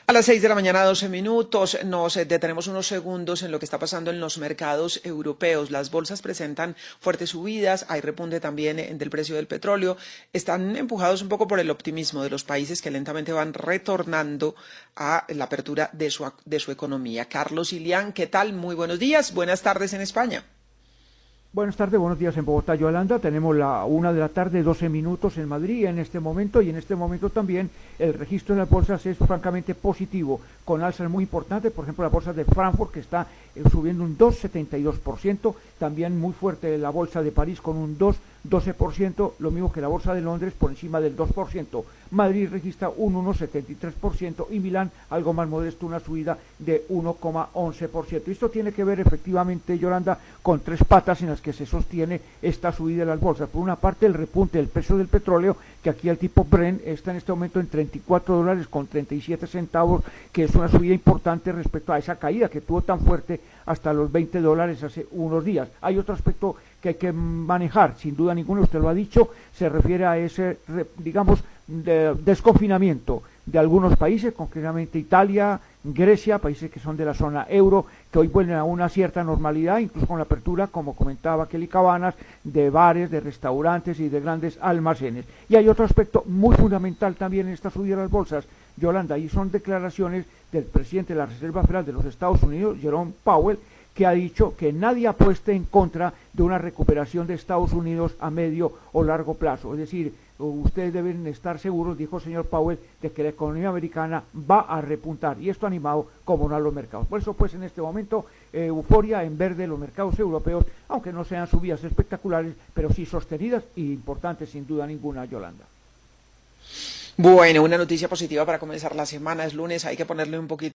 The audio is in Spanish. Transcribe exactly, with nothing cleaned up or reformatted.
A las seis de la mañana, doce minutos, nos detenemos unos segundos en lo que está pasando en los mercados europeos. Las bolsas presentan fuertes subidas, hay repunte también del precio del petróleo. Están empujados un poco por el optimismo de los países que lentamente van retornando a la apertura de su, de su economía. Carlos Ilián, ¿qué tal? Muy buenos días, buenas tardes en España. Buenas tardes, buenos días en Bogotá, Yolanda. Tenemos la una de la tarde, doce minutos en Madrid en este momento, y en este momento también el registro de las bolsas es francamente positivo, con alzas muy importantes. Por ejemplo, la bolsa de Frankfurt, que está eh, subiendo un dos coma setenta y dos por ciento, también muy fuerte la bolsa de París con un dos coma doce por ciento, lo mismo que la bolsa de Londres por encima del dos por ciento. Madrid registra un uno coma setenta y tres por ciento y Milán, algo más modesto, una subida de uno coma once por ciento. Esto tiene que ver efectivamente, Yolanda, con tres patas en las que se sostiene esta subida de las bolsas. Por una parte, el repunte del precio del petróleo, que aquí el tipo Brent está en este momento en treinta y cuatro dólares con treinta y siete centavos, que es una subida importante respecto a esa caída que tuvo tan fuerte hasta los veinte dólares hace unos días. Hay otro aspecto que hay que manejar, sin duda ninguna, usted lo ha dicho, se refiere a ese, digamos, de desconfinamiento de algunos países, concretamente Italia, Grecia, países que son de la zona euro, que hoy vuelven a una cierta normalidad, incluso con la apertura, como comentaba Kelly Cabanas, de bares, de restaurantes y de grandes almacenes. Y hay otro aspecto muy fundamental también en esta subida de las bolsas, Yolanda, y son declaraciones del presidente de la Reserva Federal de los Estados Unidos, Jerome Powell, que ha dicho que nadie apueste en contra de una recuperación de Estados Unidos a medio o largo plazo. Es decir, ustedes deben estar seguros, dijo el señor Powell, de que la economía americana va a repuntar, y esto ha animado como no a los mercados. Por eso, pues, en este momento, eh, euforia en verde los mercados europeos, aunque no sean subidas espectaculares, pero sí sostenidas y importantes, sin duda ninguna, Yolanda. Bueno, una noticia positiva para comenzar la semana, es lunes, hay que ponerle un poquito